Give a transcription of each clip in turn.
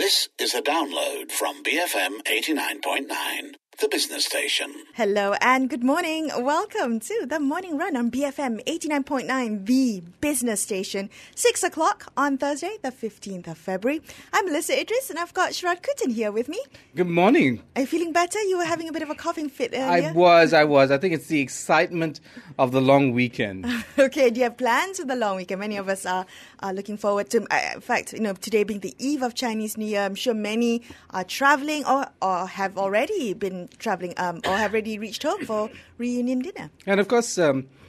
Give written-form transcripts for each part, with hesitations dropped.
This is a download from BFM 89.9, the business station. Hello and good morning. Welcome to the Morning Run on BFM 89.9, the business station. 6 o'clock on Thursday, the 15th of February. I'm Melissa Idris and I've got Sharad Kutan here with me. Good morning. Are you feeling better? You were having a bit of a coughing fit earlier. I was. I think it's the excitement of the long weekend. Okay, do you have plans for the long weekend? Many of us are looking forward to, in fact, today being the eve of Chinese New Year, I'm sure many are traveling or have already been traveling or have already reached home for reunion dinner. And of course,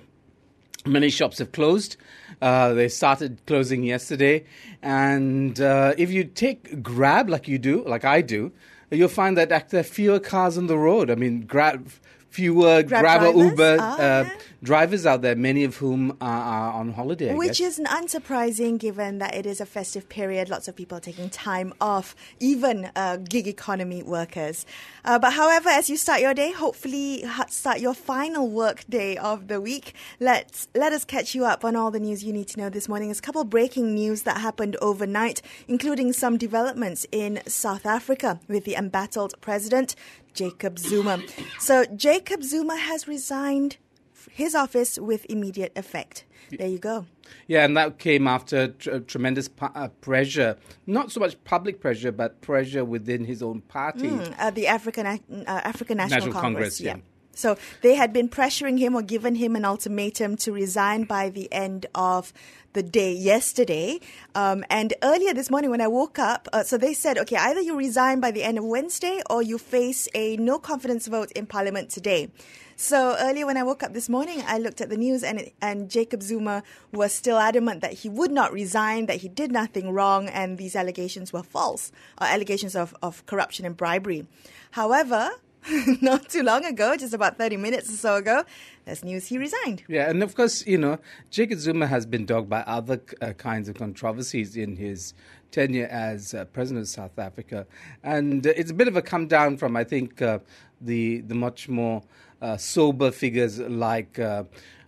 many shops have closed. They started closing yesterday. And if you take Grab like I do, you'll find that there are fewer cars on the road. I mean, fewer Grab or Uber drivers out there, many of whom are on holiday. Which is unsurprising given that it is a festive period. Lots of people are taking time off, even gig economy workers. But however, as you start your day, hopefully start your final work day of the week, let us catch you up on all the news you need to know this morning. There's a couple of breaking news that happened overnight, including some developments in South Africa with the embattled president, Jacob Zuma. So Jacob Zuma has resigned his office with immediate effect. There you go. Yeah, and that came after tremendous pressure, not so much public pressure, but pressure within his own party. The African National Congress. Yeah. So they had been pressuring him or given him an ultimatum to resign by the end of the day yesterday. And earlier this morning when I woke up, so they said, okay, either you resign by the end of Wednesday or you face a no confidence vote in Parliament today. So earlier when I woke up this morning, I looked at the news and Jacob Zuma was still adamant that he would not resign, that he did nothing wrong, and these allegations were false, allegations of corruption and bribery. However, not too long ago, just about 30 minutes or so ago, there's news he resigned. Yeah, and of course, Jacob Zuma has been dogged by other kinds of controversies in his tenure as president of South Africa. And it's a bit of a come down from, I think, the much more sober figures like Thabo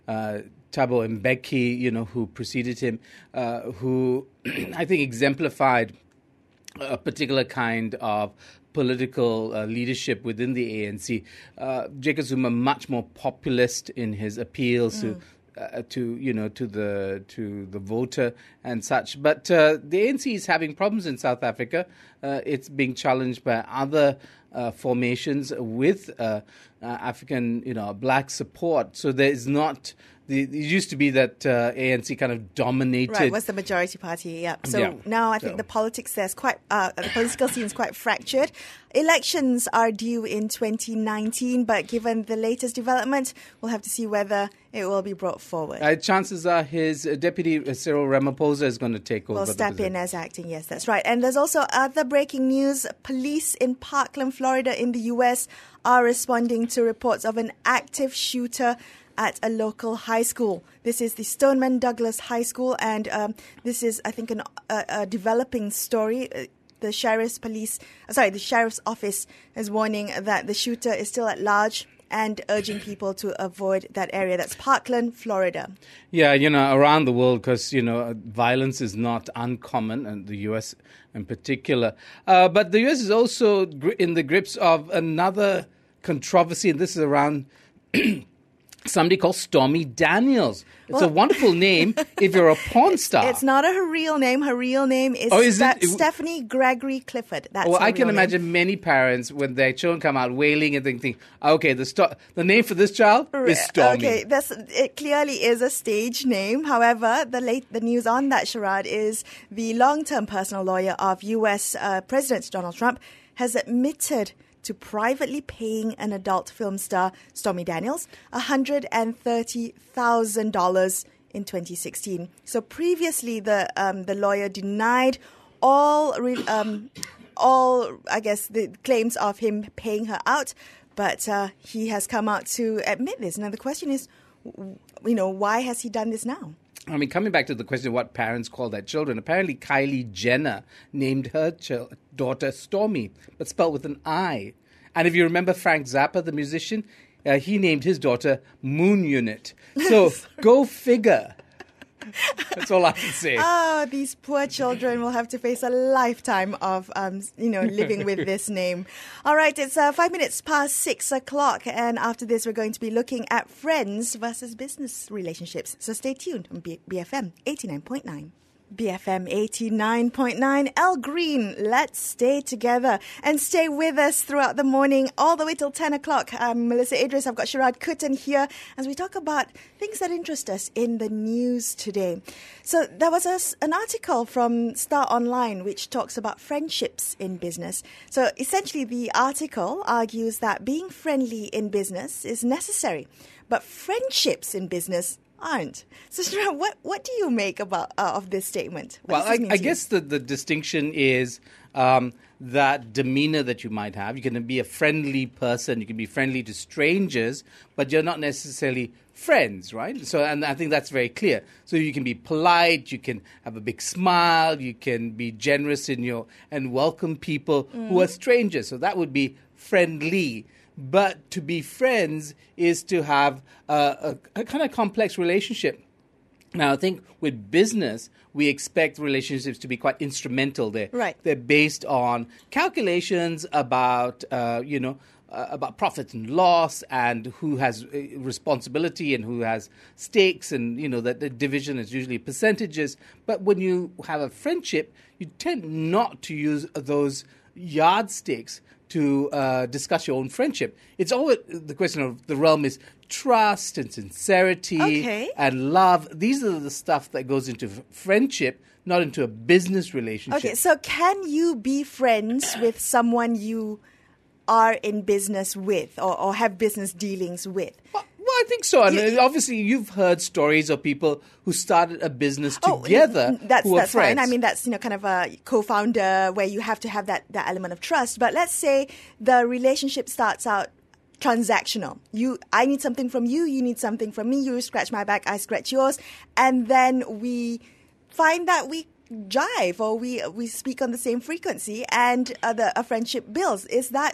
Mbeki, who preceded him, who I think exemplified a particular kind of political leadership within the ANC. Jacob Zuma much more populist in his appeals to the voter and such. But the ANC is having problems in South Africa. It's being challenged by other formations with African, black support. So there is not. It used to be that ANC kind of dominated. Right, was the majority party, yeah. So now I think the politics there is quite, the political scene is quite fractured. Elections are due in 2019, but given the latest development, we'll have to see whether it will be brought forward. Chances are his deputy, Cyril Ramaphosa, is going to take over. Will step in as acting, yes, that's right. And there's also other breaking news. Police in Parkland, Florida in the U.S. are responding to reports of an active shooter at a local high school. This is the Stoneman Douglas High School, and this is, I think, a developing story. The sheriff's office is warning that the shooter is still at large and urging people to avoid that area. That's Parkland, Florida. Yeah, around the world, because, violence is not uncommon, and the U.S. in particular. But the U.S. is also in the grips of another controversy, and this is around somebody called Stormy Daniels. It's a wonderful name if you're a porn star. It's not her real name. Her real name is Stephanie Gregory Clifford. That's I can imagine many parents, when their children come out wailing and thinking, okay, the name for this child is Stormy. Okay, it clearly is a stage name. However, the news on that, Sharad, is the long-term personal lawyer of U.S. President Donald Trump has admitted to privately paying an adult film star, Stormy Daniels, $130,000 in 2016. So previously, the lawyer denied all the claims of him paying her out, but he has come out to admit this. Now the question is, why has he done this now? I mean, coming back to the question of what parents call their children, apparently Kylie Jenner named her daughter Stormy, but spelled with an I. And if you remember Frank Zappa, the musician, he named his daughter Moon Unit. So go figure. That's all I can say. Oh, these poor children will have to face a lifetime of, living with this name. All right, it's 5 minutes past 6 o'clock, and after this, we're going to be looking at friends versus business relationships. So stay tuned on BFM 89.9. BFM 89.9, El Green, let's stay together and stay with us throughout the morning all the way till 10 o'clock. I'm Melissa Idris. I've got Sharad Kuttan here as we talk about things that interest us in the news today. So there was an article from Star Online which talks about friendships in business. So essentially the article argues that being friendly in business is necessary, but friendships in business aren't. So, Sharad, what do you make of this statement? Well, I guess the distinction is that demeanor that you might have. You can be a friendly person. You can be friendly to strangers, but you're not necessarily friends, right? So, and I think that's very clear. So you can be polite. You can have a big smile. You can be generous and welcome people who are strangers. So that would be friendly. But to be friends is to have a kind of complex relationship. Now, I think with business, we expect relationships to be quite instrumental. They're based on calculations about, about profit and loss and who has responsibility and who has stakes, and, that the division is usually percentages. But when you have a friendship, you tend not to use those yardsticks to discuss your own friendship. It's always the question of the realm is trust and sincerity and love. These are the stuff that goes into friendship, not into a business relationship. Okay, so can you be friends with someone you are in business with or have business dealings with? Well, I think so. And obviously, you've heard stories of people who started a business together who are friends. Fine. I mean, that's kind of a co-founder where you have to have that element of trust. But let's say the relationship starts out transactional. I need something from you. You need something from me. You scratch my back. I scratch yours. And then we find that we jive or we speak on the same frequency and a friendship builds.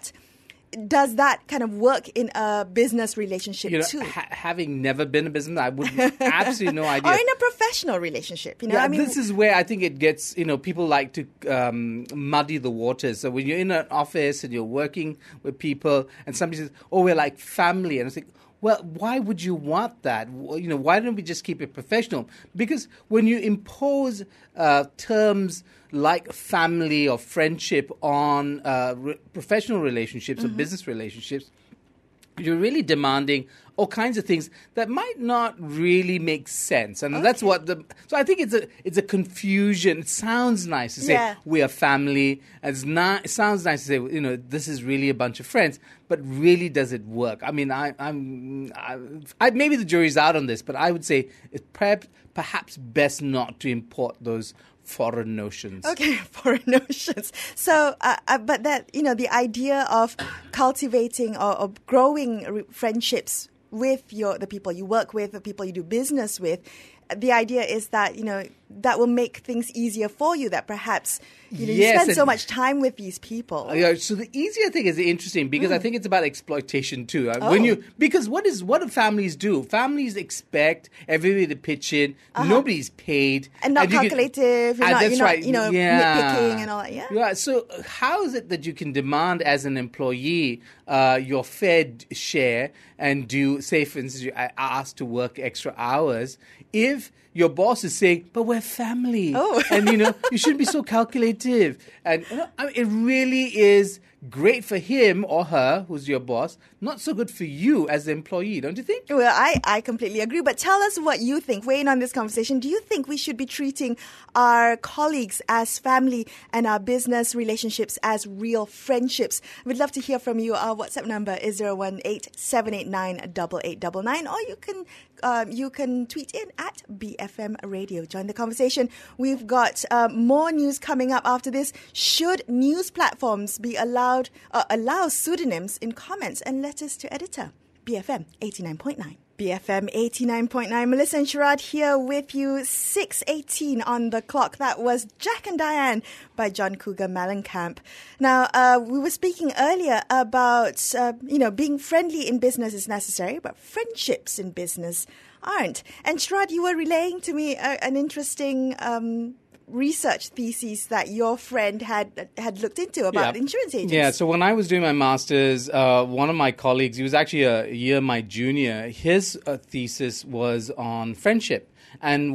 Does that kind of work in a business relationship too? Having never been a businessman, I would absolutely no idea. Or in a professional relationship, this is where I think it gets, people like to muddy the waters. So when you're in an office and you're working with people and somebody says, oh, we're like family. And I think, well, why would you want that? Why don't we just keep it professional? Because when you impose terms like family or friendship on professional relationships or business relationships, you're really demanding all kinds of things that might not really make sense. And that's what so I think it's a confusion. It sounds nice to say we are family. It sounds nice to say, this is really a bunch of friends. But really, does it work? I mean, maybe the jury's out on this, but I would say it's perhaps best not to import those foreign notions. Okay, foreign notions. So, but that, the idea of cultivating or growing friendships with the people you work with, the people you do business with, the idea is that, that will make things easier for you, that perhaps, you spend so much time with these people. So the easier thing is interesting because I think it's about exploitation too. Because what do families do? Families expect everybody to pitch in. Nobody's paid. And not calculative. Nitpicking and all that. Yeah. So how is it that you can demand as an employee your fair share and do, say, for instance, you are asked to work extra hours if your boss is saying, but we're family. And, you shouldn't be so calculative. And it really is great for him or her, who's your boss, not so good for you as the employee, don't you think? Well, I completely agree. But tell us what you think. Weigh in on this conversation. Do you think we should be treating our colleagues as family and our business relationships as real friendships? We'd love to hear from you. Our WhatsApp number is 018-789-8899, or you can tweet in at BFM Radio. Join the conversation. We've got more news coming up after this. Should news platforms be allow pseudonyms in comments and letters to editor? BFM 89.9. BFM 89.9. Melissa and Sharad here with you. 6:18 on the clock. That was Jack and Diane by John Cougar Mellencamp. Now, we were speaking earlier about, being friendly in business is necessary, but friendships in business aren't. And Sharad, you were relaying to me an interesting research thesis that your friend had looked into about insurance agents. Yeah, so when I was doing my master's, one of my colleagues, he was actually a year my junior, his thesis was on friendship. And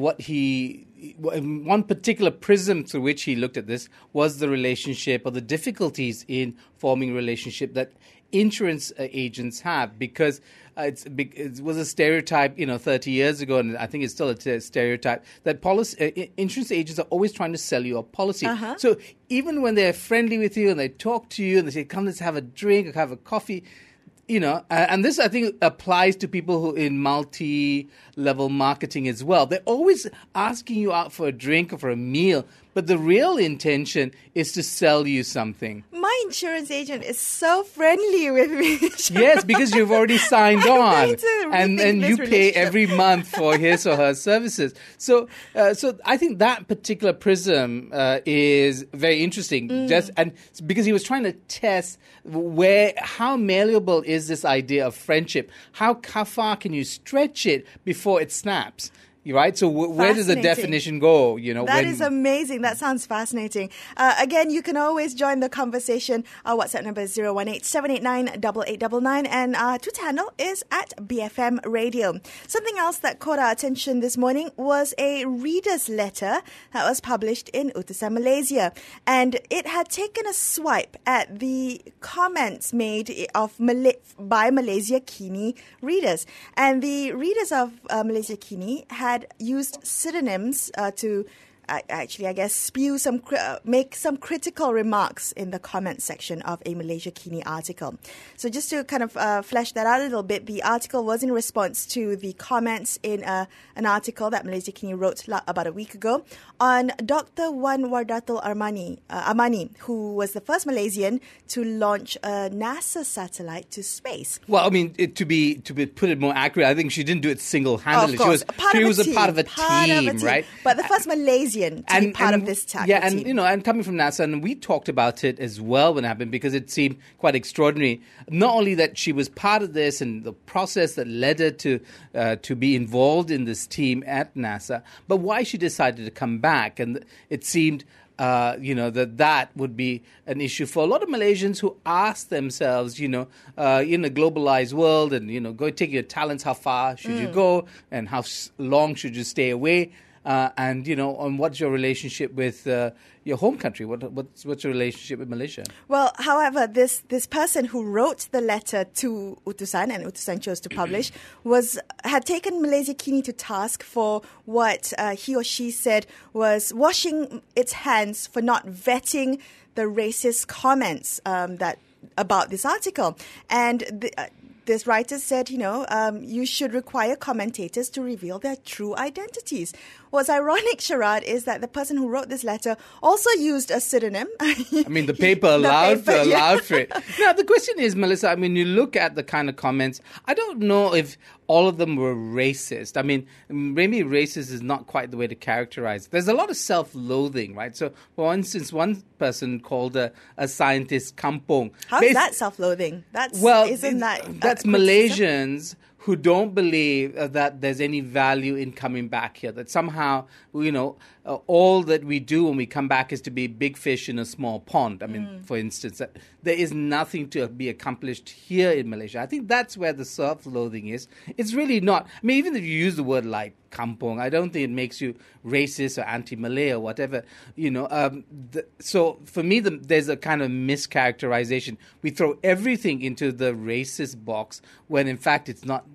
one particular prism through which he looked at this was the relationship or the difficulties in forming a relationship that insurance agents have, because it was a stereotype, 30 years ago, and I think it's still a stereotype, that insurance agents are always trying to sell you a policy. Uh-huh. So even when they're friendly with you and they talk to you and they say, come, let's have a drink or have a coffee, and this, I think, applies to people who in multi-level marketing as well. They're always asking you out for a drink or for a meal, but the real intention is to sell you something. My insurance agent is so friendly with me. Yes, because you've already signed on, and you pay every month for his or her services. So I think that particular prism is very interesting. And because he was trying to test how malleable is this idea of friendship? How far can you stretch it before it snaps? Right? So where does the definition go? That is amazing. That sounds fascinating. Again, you can always join the conversation. Our WhatsApp number is 018-789-8899 and our Twitter handle is @BFM Radio. Something else that caught our attention this morning was a reader's letter that was published in Utusan, Malaysia. And it had taken a swipe at the comments made by Malaysia Kini readers. And the readers of Malaysia Kini had used pseudonyms to make some critical remarks in the comment section of a Malaysia Kini article. So just to kind of flesh that out a little bit, the article was in response to the comments in an article that Malaysia Kini wrote about a week ago on Dr. Wan Wardatul Amani, who was the first Malaysian to launch a NASA satellite to space. Well, I mean, to put it more accurate, I think she didn't do it single-handedly. Of course. She was a part of a team, right? But the first Malaysian to be part of this tackle team. And coming from NASA, and we talked about it as well when it happened, because it seemed quite extraordinary. Not only that she was part of this and the process that led her to be involved in this team at NASA, but why she decided to come back. And it seemed that would be an issue for a lot of Malaysians who ask themselves, in a globalized world and, go take your talents, how far should you go and how long should you stay away? And on what's your relationship with your home country? What's your relationship with Malaysia? Well, however, this person who wrote the letter to Utusan, and Utusan chose to publish, had taken Malaysia Kini to task for what he or she said was washing its hands for not vetting the racist comments about this article. And this writer said, you should require commentators to reveal their true identities. What's ironic, Sharad, is that the person who wrote this letter also used a pseudonym. I mean, the paper allowed for it. Now, the question is, Melissa, I mean, you look at the kind of comments, I don't know if all of them were racist. I mean, maybe racist is not quite the way to characterize it. There's a lot of self-loathing, right? So, for instance, one person called a scientist kampung. How is that self-loathing? That's Malaysians who don't believe that there's any value in coming back here, that somehow, all that we do when we come back is to be big fish in a small pond. I mean, for instance, that there is nothing to be accomplished here in Malaysia. I think that's where the self-loathing is. It's really not. I mean, even if you use the word like kampung, I don't think it makes you racist or anti-Malay or whatever. So for me, there's a kind of mischaracterization. We throw everything into the racist box when, in fact, it's not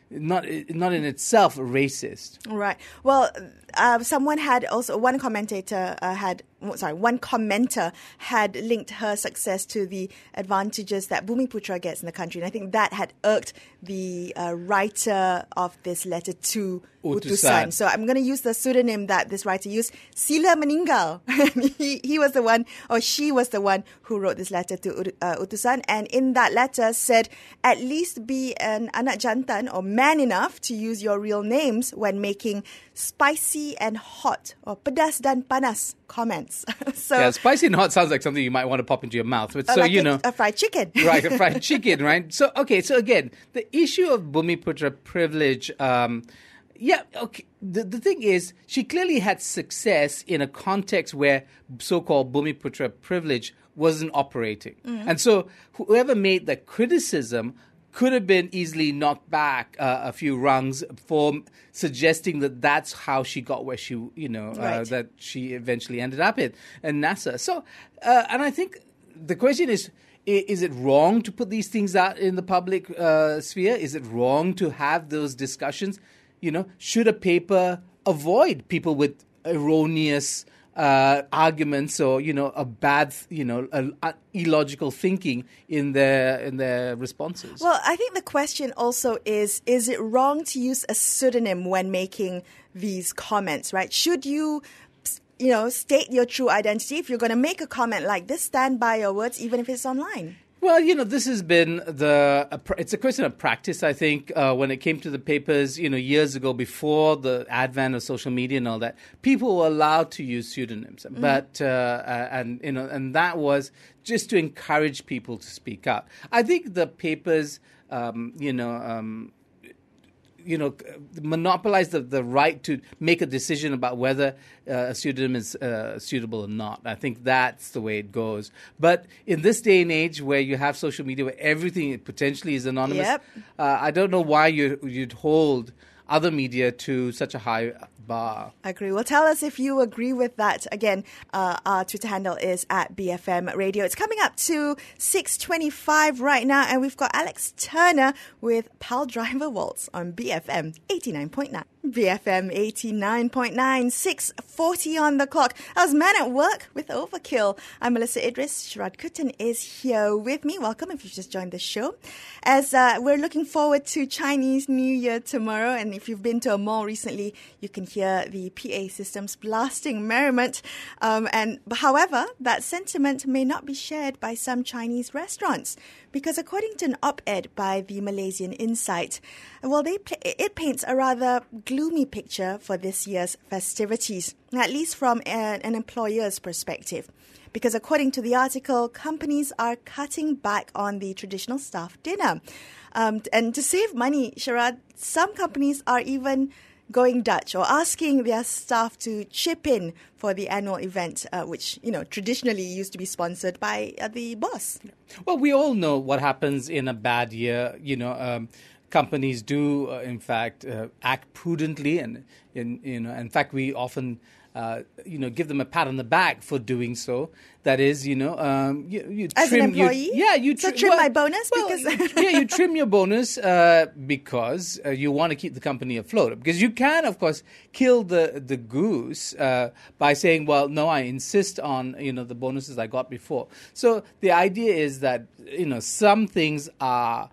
in itself racist. Right. Well, one commentator had one commenter had linked her success to the advantages that Bumiputra gets in the country. And I think that had irked the writer of this letter to Utusan. So I'm going to use the pseudonym that this writer used, Sila Meninggal. He was the one, or she was the one who wrote this letter to Utusan. And in that letter said, at least be an anak jantan or man enough to use your real names when making spicy and hot or pedas dan panas comments. So yeah, spicy and hot sounds like something you might want to pop into your mouth. But so, like a fried chicken. Right, a fried chicken, right? So, okay, so again, the issue of Bumiputra privilege, yeah, okay. The thing is, she clearly had success in a context where so-called Bumiputra privilege wasn't operating. And so whoever made the criticism could have been easily knocked back a few rungs for suggesting that that's how she got where she, Right. that she eventually ended up in NASA. So, and I think the question is it wrong to put these things out in the public sphere? Is it wrong to have those discussions? Should a paper avoid people with erroneous arguments or a bad illogical thinking in their responses? Well, I think the question also is it wrong to use a pseudonym when making these comments, right? Should you state your true identity? If you're going to make a comment like this, stand by your words, even if it's online. Well, this has been it's a question of practice, I think, when it came to the papers, years ago before the advent of social media and all that, people were allowed to use pseudonyms. But, and that was just to encourage people to speak out. I think the papers, monopolize the right to make a decision about whether a pseudonym is suitable or not. I think that's the way it goes. But in this day and age where you have social media where everything potentially is anonymous, Yep. I don't know why you'd hold other media to such a high bar. I agree. Well, tell us if you agree with that. Again, our Twitter handle is at BFM Radio. It's coming up to 6:25 right now, and we've got Alex Turner with Pal Driver Waltz on BFM 89.9. BFM 89.9, 6:40 on the clock. I was Man at Work with Overkill. I'm Melissa Idris. Sharad Kuttan is here with me. Welcome if you've just joined the show. As we're looking forward to Chinese New Year tomorrow, and if you've been to a mall recently, you can hear the PA systems blasting merriment. However, that sentiment may not be shared by some Chinese restaurants, because according to an op-ed by the Malaysian Insight, well, it paints a rather gloomy picture for this year's festivities, at least from an employer's perspective. Because according to the article, companies are cutting back on the traditional staff dinner. And to save money, Sharad, some companies are even going Dutch or asking their staff to chip in for the annual event, which, traditionally used to be sponsored by the boss. Well, we all know what happens in a bad year. Companies do, in fact, act prudently, and in fact, we often, give them a pat on the back for doing so. That is, you as trim, an employee, you trim my bonus because you trim your bonus because you want to keep the company afloat. Because you can, of course, kill the goose by saying, well, no, I insist on the bonuses I got before. So the idea is that some things are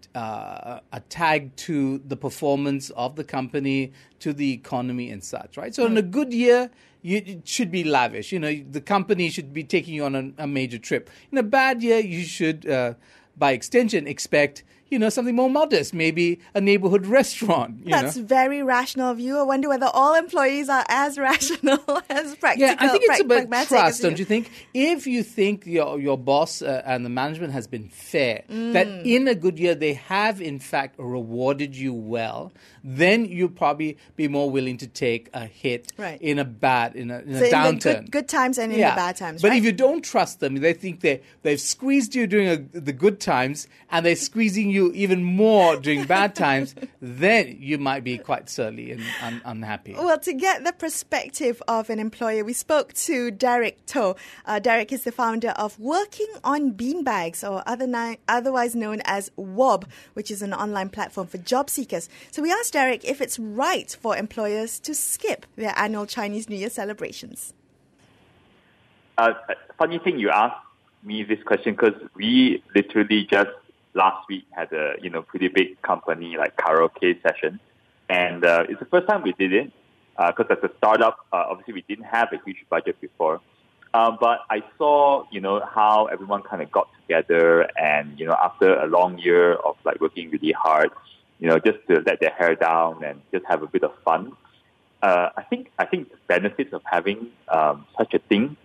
tagged to the performance of the company, to the economy and such, right? So in a good year, it should be lavish. The company should be taking you on a major trip. In a bad year, you should, by extension, expect something more modest, maybe a neighborhood restaurant. That's very rational of you. I wonder whether all employees are as rational as practical. Yeah, I think it's about trust, as don't you think? If you think your boss and the management has been fair, that in a good year they have in fact rewarded you well, then you'll probably be more willing to take a hit in a downturn. In the good times and in the bad times. But right? if you don't trust them, they think they've squeezed you during the good times and they're squeezing you even more during bad times, then you might be quite surly and unhappy. Well, to get the perspective of an employer, we spoke to Derek To. Derek is the founder of Working on Beanbags, or otherwise known as WOB, which is an online platform for job seekers. So we asked Derek if it's right for employers to skip their annual Chinese New Year celebrations. Funny thing you asked me this question because we literally just last week had a pretty big company like karaoke session, and it's the first time we did it because as a startup, obviously we didn't have a huge budget before. But I saw how everyone kind of got together, and after a long year of like working really hard, just to let their hair down and just have a bit of fun. I think the benefits of having such a thing,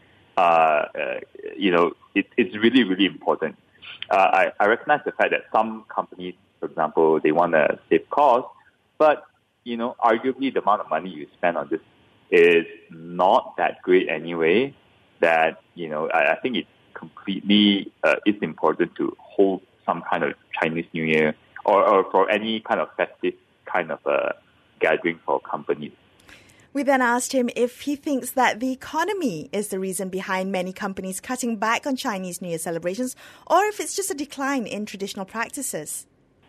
it's really, really important. I recognize the fact that some companies, for example, they want to save costs, but arguably the amount of money you spend on this is not that great anyway. That I think it's completely it's important to hold some kind of Chinese New Year or for any kind of festive kind of gathering for companies. We then asked him if he thinks that the economy is the reason behind many companies cutting back on Chinese New Year celebrations, or if it's just a decline in traditional practices.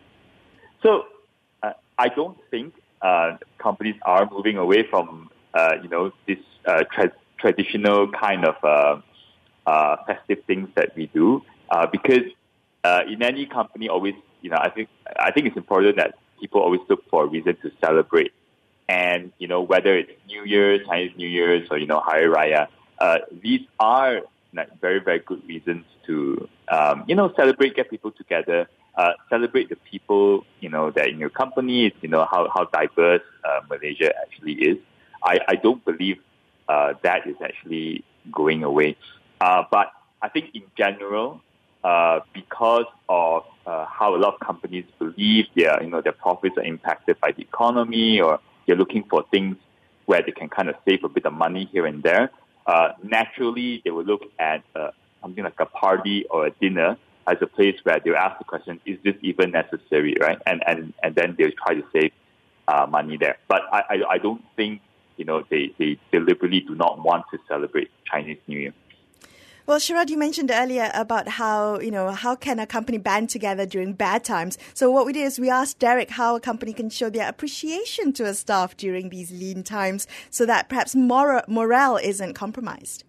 So I don't think companies are moving away from this traditional kind of festive things that we do because in any company always I think it's important that people always look for a reason to celebrate. And, whether it's New Year's, Chinese New Year's, or, Hari Raya, these are like very, very good reasons to, celebrate, get people together, celebrate the people, that in your company, how diverse Malaysia actually is. I don't believe that is actually going away. But I think in general, because of how a lot of companies believe their profits are impacted by the economy, or they're looking for things where they can kind of save a bit of money here and there. Naturally, they will look at something like a party or a dinner as a place where they'll ask the question, is this even necessary, right? And then they'll try to save money there. But I don't think, they deliberately do not want to celebrate Chinese New Year. Well, Sharad, you mentioned earlier about how can a company band together during bad times. So what we did is we asked Derek how a company can show their appreciation to a staff during these lean times so that perhaps morale isn't compromised.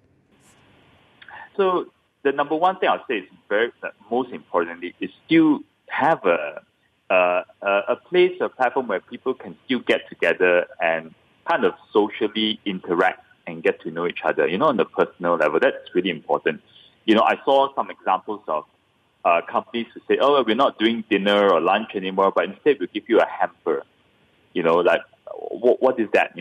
So the number one thing I'll say is most importantly is still have a place, a platform where people can still get together and kind of socially interact and get to know each other, on the personal level. That's really important. I saw some examples of companies who say, oh, we're not doing dinner or lunch anymore, but instead we'll give you a hamper. Like, what is that?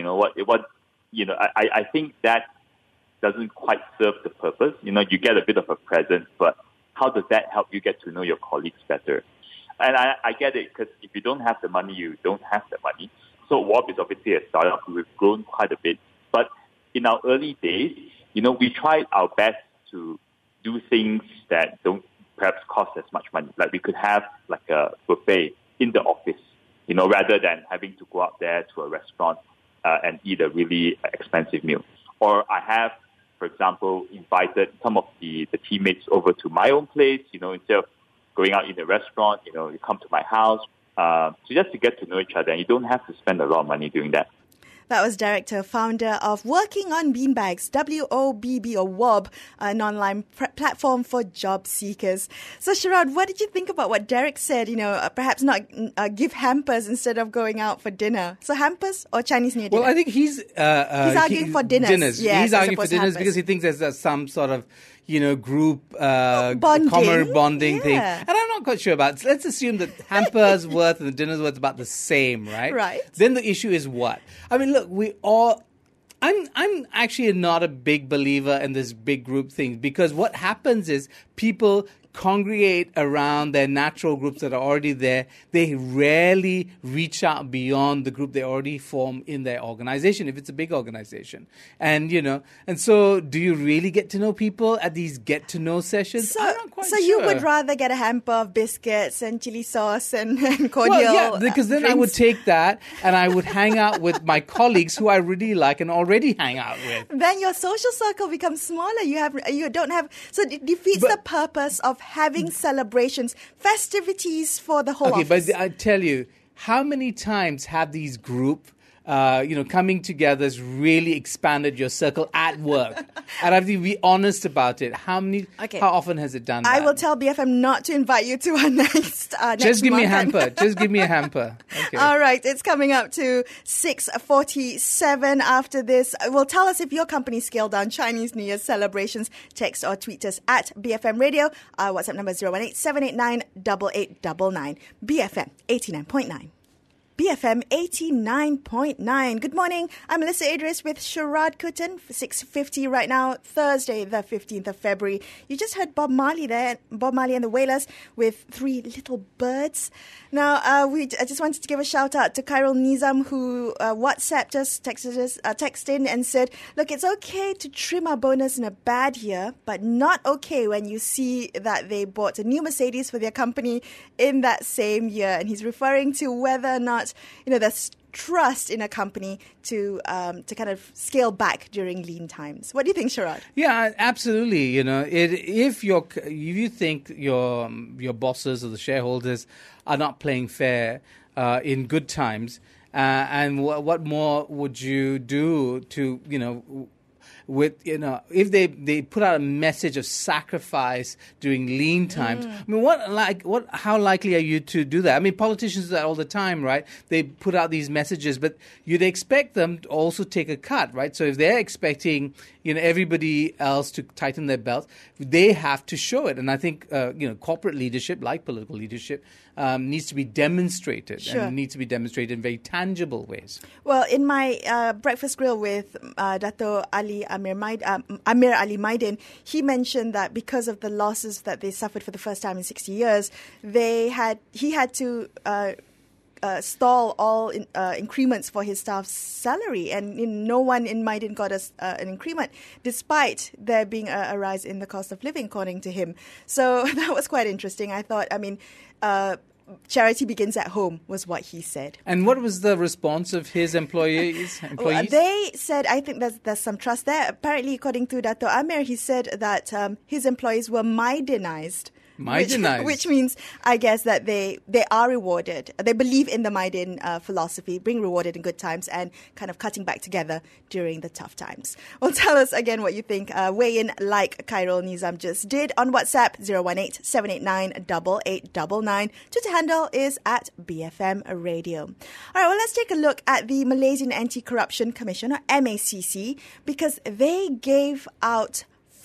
I think that doesn't quite serve the purpose. You get a bit of a present, but how does that help you get to know your colleagues better? And I get it, because if you don't have the money, you don't have the money. So Warp is obviously a startup. We've grown quite a bit. But in our early days, we tried our best to do things that don't perhaps cost as much money. Like we could have like a buffet in the office, rather than having to go out there to a restaurant and eat a really expensive meal. Or I have, for example, invited some of the teammates over to my own place, instead of going out in a restaurant, you come to my house, so just to get to know each other. And you don't have to spend a lot of money doing that. That was director, founder of Working on Beanbags, WOBB or WOB, an online platform for job seekers. So Sharad, what did you think about what Derek said? Perhaps not give hampers instead of going out for dinner. So hampers or Chinese New Year dinner? Well, I think he's arguing for dinners. Yes, he's arguing for dinners because he thinks there's some sort of group bonding thing. And I'm not quite sure about it. Let's assume that hamper's worth and the dinner's worth about the same, right? Right. Then the issue is what? I mean, look, I'm actually not a big believer in this big group thing, because what happens is people congregate around their natural groups that are already there. They rarely reach out beyond the group they already form in their organization, if it's a big organization. And, and so do you really get to know people at these get-to-know sessions? I'm not quite sure. So you would rather get a hamper of biscuits and chili sauce and cordial? Well, yeah, because then I would take that and I would hang out with my colleagues who I really like and already hang out with. Then your social circle becomes smaller. You don't have, so it defeats the purpose of having celebrations, festivities for the whole office. But I tell you, how many times have these group coming together has really expanded your circle at work. And I have to be honest about it. How often has it done that? I will tell BFM not to invite you to our next Just give month. me a hamper. Just give me a hamper. Okay. All right, it's coming up to 6:47 after this. Well, tell us if your company scaled down Chinese New Year celebrations. Text or tweet us at BFM Radio. Our WhatsApp number is 018-789-8899. BFM 89.9. BFM 89.9. Good morning. I'm Melissa Idris with Sharad Kuttan. 6:50 right now, Thursday, the 15th of February. You just heard Bob Marley there, Bob Marley and the Wailers with Three Little Birds. Now, I just wanted to give a shout out to Khairul Nizam, who WhatsApped us, texted in and said, look, it's okay to trim our bonus in a bad year, but not okay when you see that they bought a new Mercedes for their company in that same year. And he's referring to whether or not there's trust in a company to kind of scale back during lean times. What do you think, Sharad? Yeah, absolutely. If you think your bosses or the shareholders are not playing fair in good times, and what more would you do to if they put out a message of sacrifice during lean times? I mean, how likely are you to do that? I mean, politicians do that all the time, right? They put out these messages, but you'd expect them to also take a cut, right? So if they're expecting everybody else to tighten their belts, they have to show it. And I think corporate leadership, like political leadership, needs to be demonstrated. Sure. And needs to be demonstrated in very tangible ways. Well, in my breakfast grill with Dato' Amir Ali Maidin, he mentioned that because of the losses that they suffered for the first time in 60 years, he had to stall all increments for his staff's salary, and no one in Maidin got an increment, despite there being a rise in the cost of living, according to him. So that was quite interesting. I thought, charity begins at home was what he said. And what was the response of his employees? They said, I think there's some trust there. Apparently, according to Dato' Amir, he said that his employees were Maidinized. Which means, I guess, that they are rewarded. They believe in the Maidin philosophy, being rewarded in good times and kind of cutting back together during the tough times. Well, tell us again what you think. Weigh in like Khairul Nizam just did on WhatsApp, 018-789-8899. Twitter handle is at BFM Radio. All right, well, let's take a look at the Malaysian Anti-Corruption Commission, or MACC, because they gave out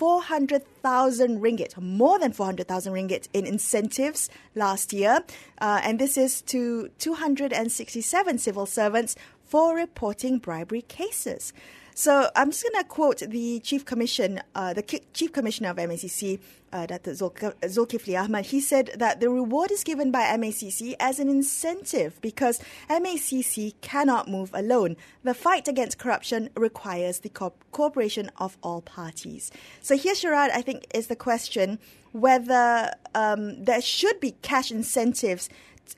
400,000 ringgit, more than 400,000 ringgit in incentives last year. And this is to 267 civil servants for reporting bribery cases. So I'm just going to quote the Chief Commissioner of MACC, Dr. Zulkifli Ahmad. He said that the reward is given by MACC as an incentive because MACC cannot move alone. The fight against corruption requires the cooperation of all parties. So here, Sharad, I think is the question whether there should be cash incentives.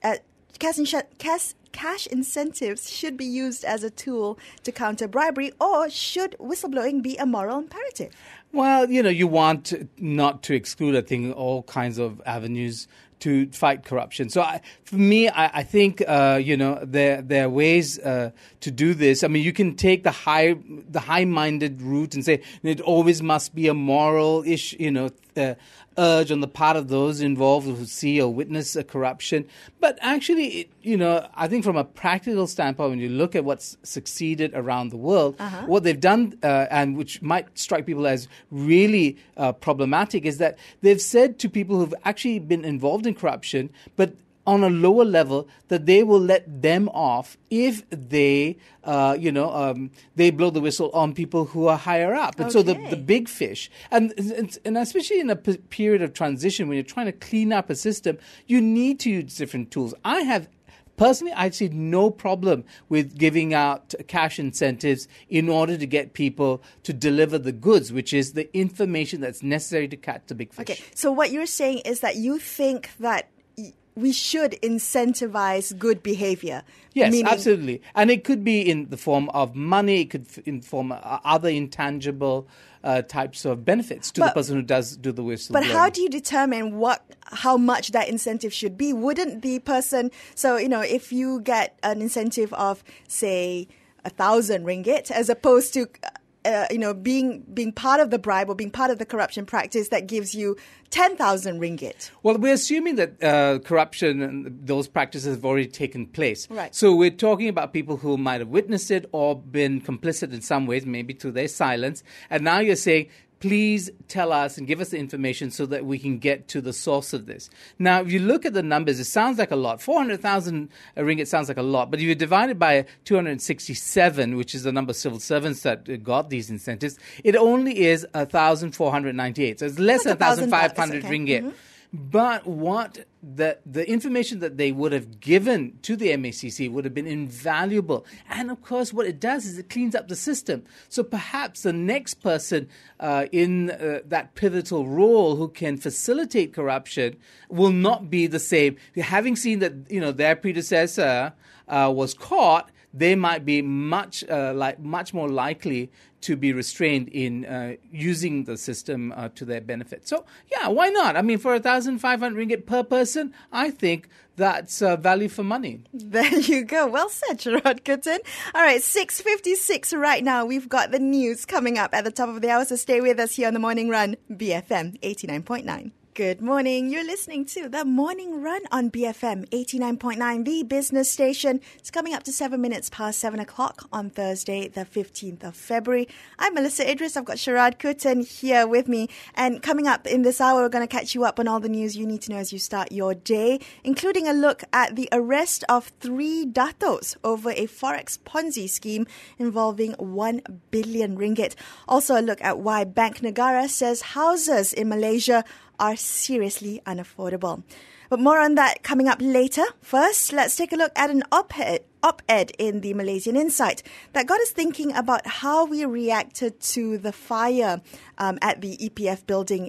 Cash incentives should be used as a tool to counter bribery, or should whistleblowing be a moral imperative? Well, you want not to exclude, I think, all kinds of avenues to fight corruption. So for me, I think, there are ways to do this. I mean, you can take the high-minded route and say it always must be a moral issue, urge on the part of those involved who see or witness a corruption. But actually, I think from a practical standpoint, when you look at what's succeeded around the world, what they've done, and which might strike people as really problematic, is that they've said to people who've actually been involved in corruption, but on a lower level, that they will let them off if they, they blow the whistle on people who are higher up. And so the big fish, and especially in a period of transition, when you're trying to clean up a system, you need to use different tools. Personally, I see no problem with giving out cash incentives in order to get people to deliver the goods, which is the information that's necessary to catch the big fish. Okay, so what you're saying is that you think that we should incentivize good behavior. Yes, absolutely. And it could be in the form of money. It could in form of other intangible types of benefits to the person who does do the whistleblowing. But how do you determine how much that incentive should be? Wouldn't the person... So, if you get an incentive of, say... 1,000 ringgit, as opposed to being part of the bribe or being part of the corruption practice that gives you 10,000 ringgit. Well, we're assuming that corruption and those practices have already taken place. Right. So we're talking about people who might have witnessed it or been complicit in some ways, maybe through their silence. And now you're saying, please tell us and give us the information so that we can get to the source of this. Now, if you look at the numbers, it sounds like a lot. 400,000 ringgit sounds like a lot. But if you divide it by 267, which is the number of civil servants that got these incentives, it only is 1,498. So it's less than 1,500 ringgit. Mm-hmm. But what the information that they would have given to the MACC would have been invaluable. And of course, what it does is it cleans up the system. So perhaps the next person in that pivotal role who can facilitate corruption will not be the same. Having seen that, their predecessor was caught, they might be much more likely to be restrained in using the system to their benefit. So, yeah, why not? I mean, for 1,500 ringgit per person, I think that's value for money. There you go. Well said, Sharad Kuttan. All right, 6:56 right now. We've got the news coming up at the top of the hour, so stay with us here on The Morning Run, BFM 89.9. Good morning. You're listening to The Morning Run on BFM 89.9, the business station. It's coming up to 7 minutes past 7 o'clock on Thursday, the 15th of February. I'm Melissa Idris. I've got Sharad Kuttan here with me. And coming up in this hour, we're going to catch you up on all the news you need to know as you start your day, including a look at the arrest of 3 datos over a Forex Ponzi scheme involving 1 billion ringgit. Also a look at why Bank Negara says houses in Malaysia are seriously unaffordable. But more on that coming up later. First, let's take a look at an op-ed in the Malaysian Insight that got us thinking about how we reacted to the fire at the EPF building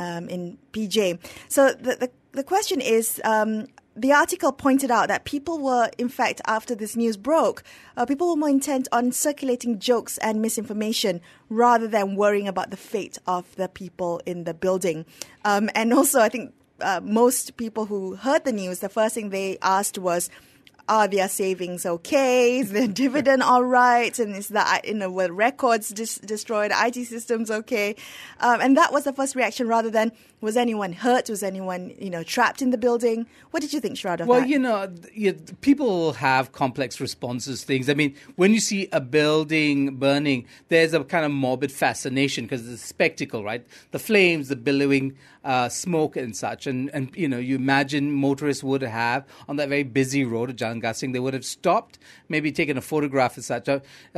in PJ. So the question is, the article pointed out that people were, in fact, after this news broke, people were more intent on circulating jokes and misinformation rather than worrying about the fate of the people in the building. And also, I think most people who heard the news, the first thing they asked was, are their savings okay? Is their dividend all right? And is the were records destroyed? IT systems okay? And that was the first reaction, rather than was anyone hurt? Was anyone trapped in the building? What did you think, Sharad? Well, people have complex responses to things. I mean, when you see a building burning, there's a kind of morbid fascination because it's a spectacle, right? The flames, the billowing smoke and such. And you imagine motorists would have on that very busy road at Jalan Gasing, they would have stopped, maybe taken a photograph and such.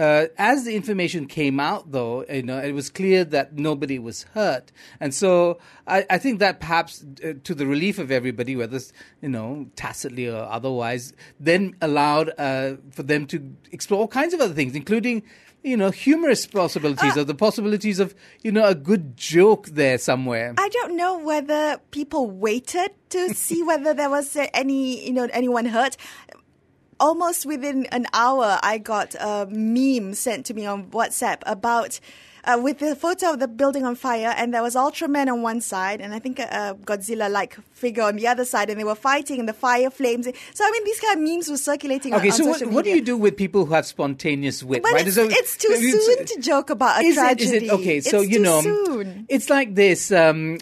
As the information came out, though, it was clear that nobody was hurt. And so I think that perhaps to the relief of everybody, whether it's, tacitly or otherwise, then allowed for them to explore all kinds of other things, including humorous possibilities, or the possibilities of, a good joke there somewhere. I don't know whether people waited to see whether there was anyone hurt. Almost within an hour, I got a meme sent to me on WhatsApp about with the photo of the building on fire, and there was Ultraman on one side, and I think a Godzilla-like figure on the other side, and they were fighting in the fire flames. So, I mean, these kind of memes were circulating on social media. What do you do with people who have spontaneous wit? But right? it's too soon to joke about a tragedy. Okay, so, it's too soon. It's like this. When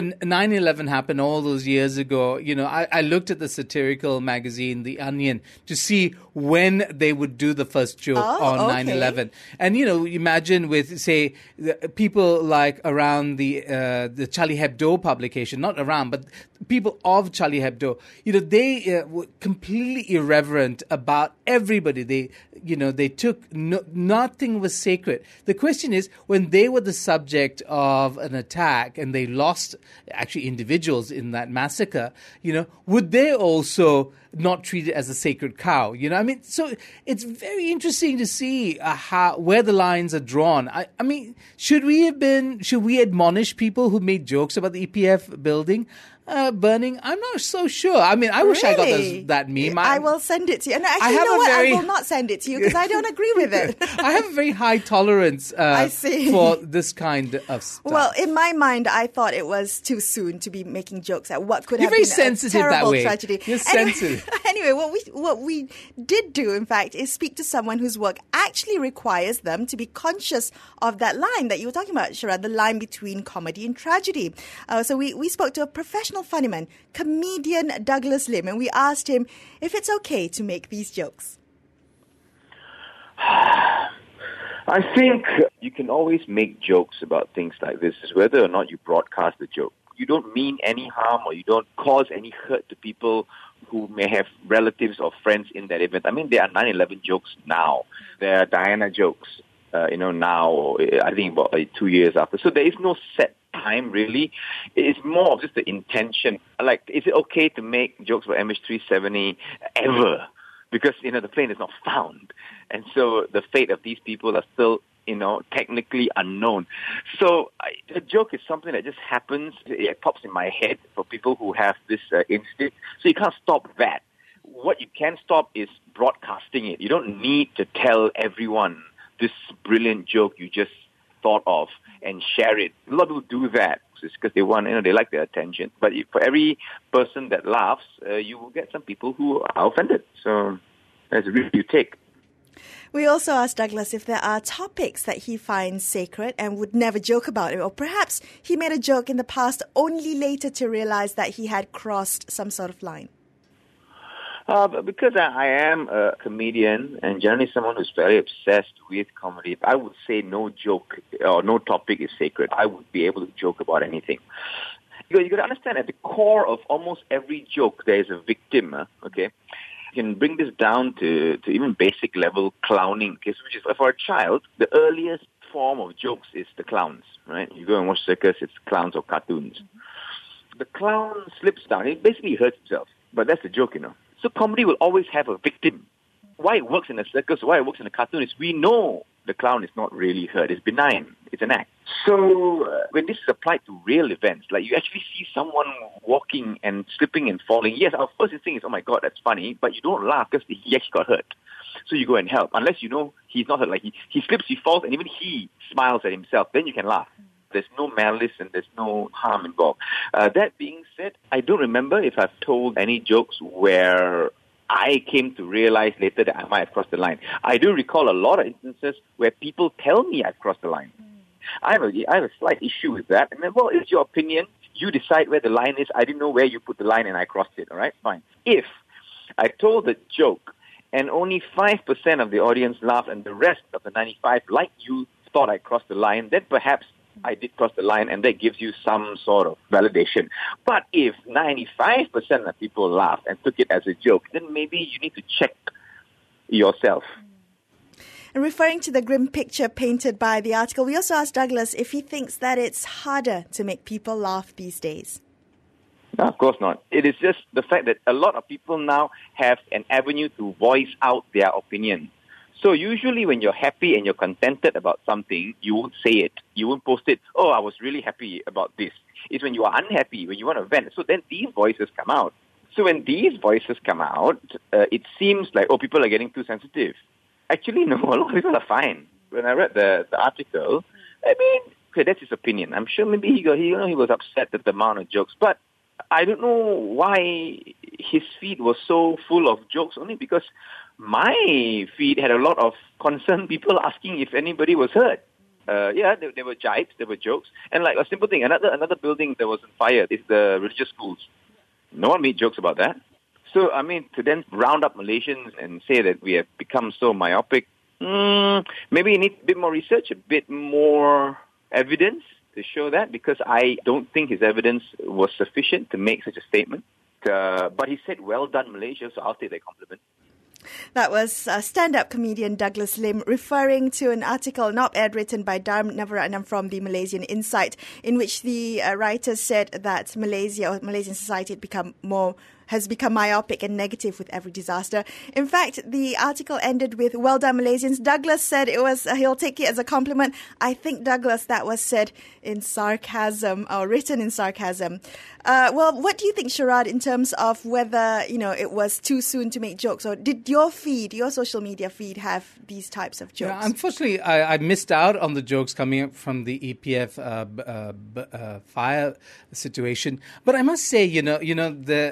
9/11 happened all those years ago, I looked at the satirical magazine, The Onion, to see when they would do the first joke on 9/11. And, imagine with, say, people like around the Charlie Hebdo publication, not around, but people of Charlie Hebdo, they were completely irreverent about everybody. They took nothing was sacred. The question is, when they were the subject of an attack and they lost actually individuals in that massacre, would they also not treat it as a sacred cow? So it's very interesting to see where the lines are drawn. I mean, should we admonish people who made jokes about the EPF building burning? I'm not so sure. I mean, I wish I got that meme. I will send it to you. And actually, I will not send it to you because I don't agree with it. I have a very high tolerance for this kind of stuff. Well, in my mind, I thought it was too soon to be making jokes at what could have been a terrible tragedy. You're sensitive. anyway, what we did do, in fact, is speak to someone whose work actually requires them to be conscious of that line that you were talking about, Sharad, the line between comedy and tragedy. So we spoke to a professional funnyman, comedian Douglas Lim, and we asked him if it's okay to make these jokes. I think you can always make jokes about things like this, whether or not you broadcast the joke. You don't mean any harm or you don't cause any hurt to people who may have relatives or friends in that event. I mean, there are 9/11 jokes now. There are Diana jokes, now, I think about 2 years after. So there is no set time, really. It's more of just the intention. Like, is it okay to make jokes about MH370 ever? Because, the plane is not found. And so the fate of these people are still, technically unknown. So a joke is something that just happens. It pops in my head for people who have this instinct. So you can't stop that. What you can stop is broadcasting it. You don't need to tell everyone this brilliant joke you just thought of and share it. A lot of people do that because they want, they like their attention. But for every person that laughs, you will get some people who are offended. So that's a risk you take. We also asked Douglas if there are topics that he finds sacred and would never joke about it, or perhaps he made a joke in the past only later to realize that he had crossed some sort of line. Because I am a comedian and generally someone who's very obsessed with comedy, I would say no joke or no topic is sacred. I would be able to joke about anything. You got to understand, at the core of almost every joke, there is a victim, okay? You can bring this down to even basic level clowning, okay? Which is, for a child, the earliest form of jokes is the clowns, right? You go and watch circus, it's clowns or cartoons. The clown slips down, he basically hurts himself, but that's the joke, So comedy will always have a victim. Why it works in a circus, why it works in a cartoon is we know the clown is not really hurt. It's benign. It's an act. So when this is applied to real events, like you actually see someone walking and slipping and falling, yes, our first instinct is, oh my God, that's funny, but you don't laugh because he actually got hurt. So you go and help. Unless you know he's not hurt. Like he slips, he falls, and even he smiles at himself. Then you can laugh. There's no malice and there's no harm involved. That being said, I don't remember if I've told any jokes where I came to realize later that I might have crossed the line. I do recall a lot of instances where people tell me I've crossed the line. I have a slight issue with that. And then, well, it's your opinion. You decide where the line is. I didn't know where you put the line and I crossed it. All right, fine. If I told the joke and only 5% of the audience laughed and the rest of the 95, like you, thought I crossed the line, then perhaps I did cross the line, and that gives you some sort of validation. But if 95% of people laughed and took it as a joke, then maybe you need to check yourself. And referring to the grim picture painted by the article, we also asked Douglas if he thinks that it's harder to make people laugh these days. No, of course not. It is just the fact that a lot of people now have an avenue to voice out their opinion. So usually when you're happy and you're contented about something, you won't say it. You won't post it, oh, I was really happy about this. It's when you are unhappy, when you want to vent. So then these voices come out. So when these voices come out, it seems like, oh, people are getting too sensitive. Actually, no, a lot of people are fine. When I read the article, I mean, okay, that's his opinion. I'm sure maybe he was upset at the amount of jokes. But I don't know why his feed was so full of jokes, only because my feed had a lot of concerned people asking if anybody was hurt. There were jibes, there were jokes. And like a simple thing, another building that was on fire is the religious schools. No one made jokes about that. So, I mean, to then round up Malaysians and say that we have become so myopic, maybe you need a bit more research, a bit more evidence to show that, because I don't think his evidence was sufficient to make such a statement. But he said, well done, Malaysia, so I'll take that compliment. That was stand-up comedian Douglas Lim referring to an article, an op-ed written by Dharm Navaratnam from the Malaysian Insight, in which the writer said that Malaysian society has become myopic and negative with every disaster. In fact, the article ended with, well done, Malaysians. Douglas said he'll take it as a compliment. I think, Douglas, that was said in sarcasm or written in sarcasm. Well, what do you think, Sharad, in terms of whether, it was too soon to make jokes, or did your social media feed have these types of jokes? Yeah, unfortunately, I missed out on the jokes coming up from the EPF fire situation. But I must say, my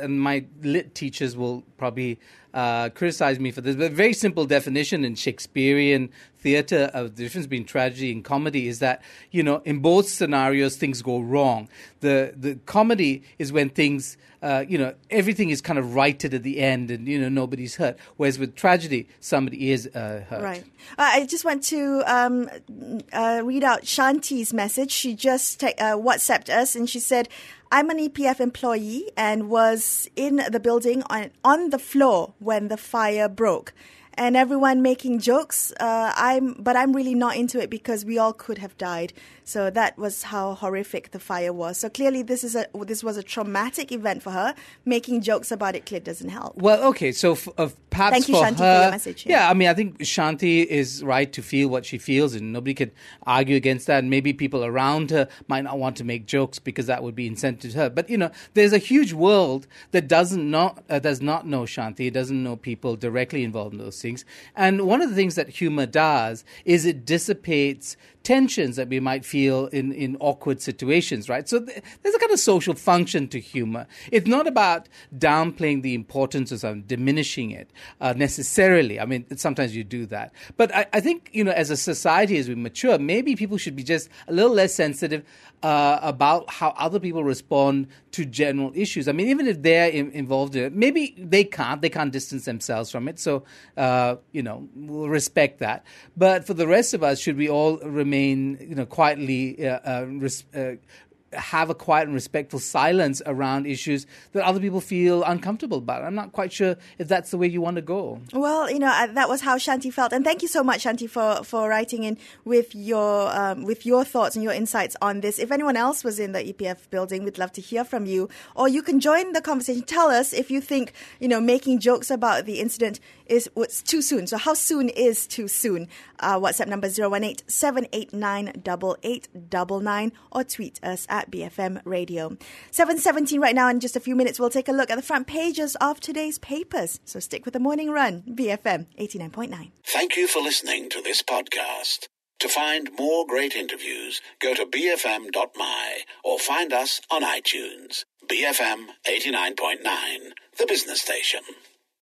lit teachers will probably criticize me for this, but a very simple definition in Shakespearean theatre of the difference between tragedy and comedy is that, in both scenarios, things go wrong. The comedy is when things, everything is kind of righted at the end and, nobody's hurt. Whereas with tragedy, somebody is hurt. Right. I just want to read out Shanti's message. She just WhatsApped us and she said, I'm an EPF employee and was in the building on the floor when the fire broke. And everyone making jokes, but I'm really not into it because we all could have died. So that was how horrific the fire was. So clearly this was a traumatic event for her. Making jokes about it clearly doesn't help. Well, okay, so perhaps Thank you, for Shanti, her, for your message. Yeah, I mean, I think Shanti is right to feel what she feels, and nobody could argue against that. And maybe people around her might not want to make jokes because that would be incentive to her. But there's a huge world that does not know Shanti. It doesn't know people directly involved in those things. And one of the things that humor does is it dissipates tensions that we might feel in awkward situations, right? So there's a kind of social function to humor. It's not about downplaying the importance or diminishing it necessarily. I mean, sometimes you do that. But I think, as a society, as we mature, maybe people should be just a little less sensitive about how other people respond to general issues. I mean, even if they're involved in it, maybe they can't distance themselves from it. So, we'll respect that. But for the rest of us, should we all remain, quietly have a quiet and respectful silence around issues that other people feel uncomfortable about? I'm not quite sure if that's the way you want to go. Well, that was how Shanti felt. And thank you so much, Shanti, for writing in with your thoughts and your insights on this. If anyone else was in the EPF building, we'd love to hear from you. Or you can join the conversation. Tell us if you think, making jokes about the incident was too soon. So how soon is too soon? WhatsApp number 018-789-8899 or tweet us at BFM Radio. 7:17 right now. In just a few minutes, we'll take a look at the front pages of today's papers. So stick with the morning run. BFM 89.9. Thank you for listening to this podcast. To find more great interviews, go to bfm.my or find us on iTunes. BFM 89.9, the business station.